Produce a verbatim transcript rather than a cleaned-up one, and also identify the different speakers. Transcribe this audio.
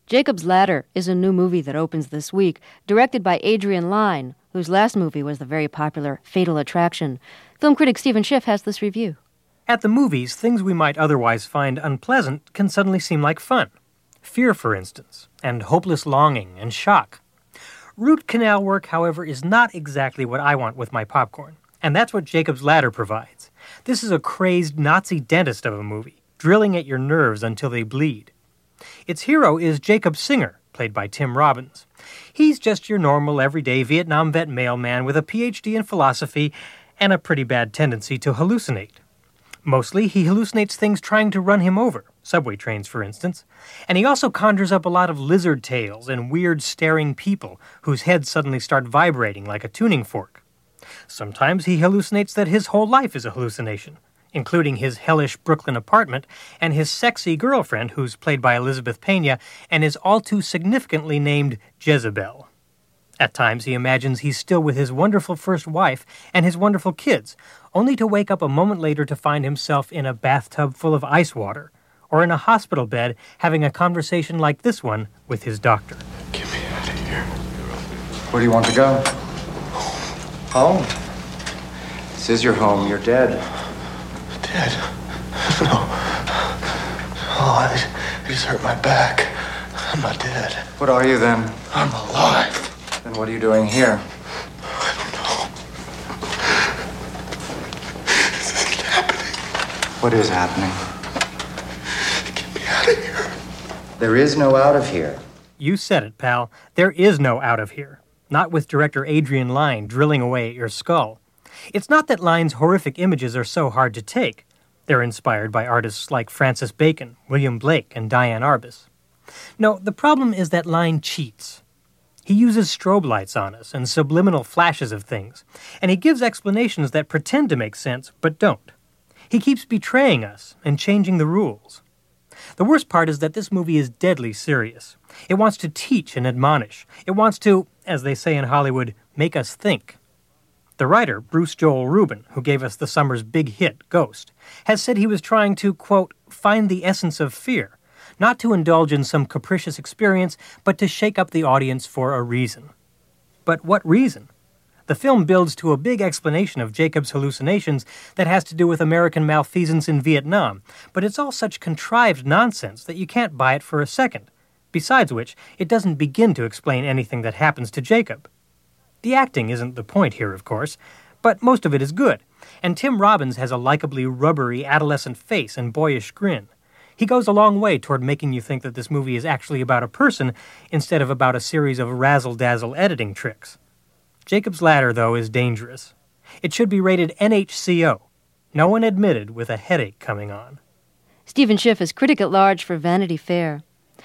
Speaker 1: Jacob's Ladder is a new movie that opens this week, directed by Adrian Lyne, whose last movie was the very popular Fatal Attraction. Film critic Stephen Schiff has this review.
Speaker 2: At the movies, things we might otherwise find unpleasant can suddenly seem like fun. Fear, for instance, and hopeless longing and shock. Root canal work, however, is not exactly what I want with my popcorn, and that's what Jacob's Ladder provides. This is a crazed Nazi dentist of a movie, drilling at your nerves until they bleed. Its hero is Jacob Singer, played by Tim Robbins. He's just your normal, everyday Vietnam vet mailman with a P H D in philosophy and a pretty bad tendency to hallucinate. Mostly, he hallucinates things trying to run him over, subway trains, for instance, and he also conjures up a lot of lizard tails and weird staring people whose heads suddenly start vibrating like a tuning fork. Sometimes he hallucinates that his whole life is a hallucination, including his hellish Brooklyn apartment and his sexy girlfriend, who's played by Elizabeth Pena and is all too significantly named Jezebel. At times he imagines he's still with his wonderful first wife and his wonderful kids, only to wake up a moment later to find himself in a bathtub full of ice water, or in a hospital bed having a conversation like this one with his doctor.
Speaker 3: Get me out of here.
Speaker 4: Where do you want to go? Home. This is your home. You're dead.
Speaker 3: Dead? No. Oh, I, I just hurt my back. I'm not dead.
Speaker 4: What are you then?
Speaker 3: I'm alive.
Speaker 4: Then what are you doing here?
Speaker 3: I don't know. This isn't happening.
Speaker 4: What is happening?
Speaker 3: Get me out of here.
Speaker 4: There is no out of here.
Speaker 2: You said it, pal. There is no out of here. Not with director Adrian Lyne drilling away at your skull. It's not that Lyne's horrific images are so hard to take. They're inspired by artists like Francis Bacon, William Blake, and Diane Arbus. No, the problem is that Lyne cheats. He uses strobe lights on us and subliminal flashes of things, and he gives explanations that pretend to make sense but don't. He keeps betraying us and changing the rules. The worst part is that this movie is deadly serious. It wants to teach and admonish. It wants to, as they say in Hollywood, make us think. The writer, Bruce Joel Rubin, who gave us the summer's big hit, Ghost, has said he was trying to, quote, find the essence of fear, not to indulge in some capricious experience, but to shake up the audience for a reason. But what reason? The film builds to a big explanation of Jacob's hallucinations that has to do with American malfeasance in Vietnam, but it's all such contrived nonsense that you can't buy it for a second. Besides which, it doesn't begin to explain anything that happens to Jacob. The acting isn't the point here, of course, but most of it is good, and Tim Robbins has a likably rubbery adolescent face and boyish grin. He goes a long way toward making you think that this movie is actually about a person instead of about a series of razzle-dazzle editing tricks. Jacob's Ladder, though, is dangerous. It should be rated N H C O. No one admitted with a headache coming on.
Speaker 1: Stephen Schiff is critic at large for Vanity Fair.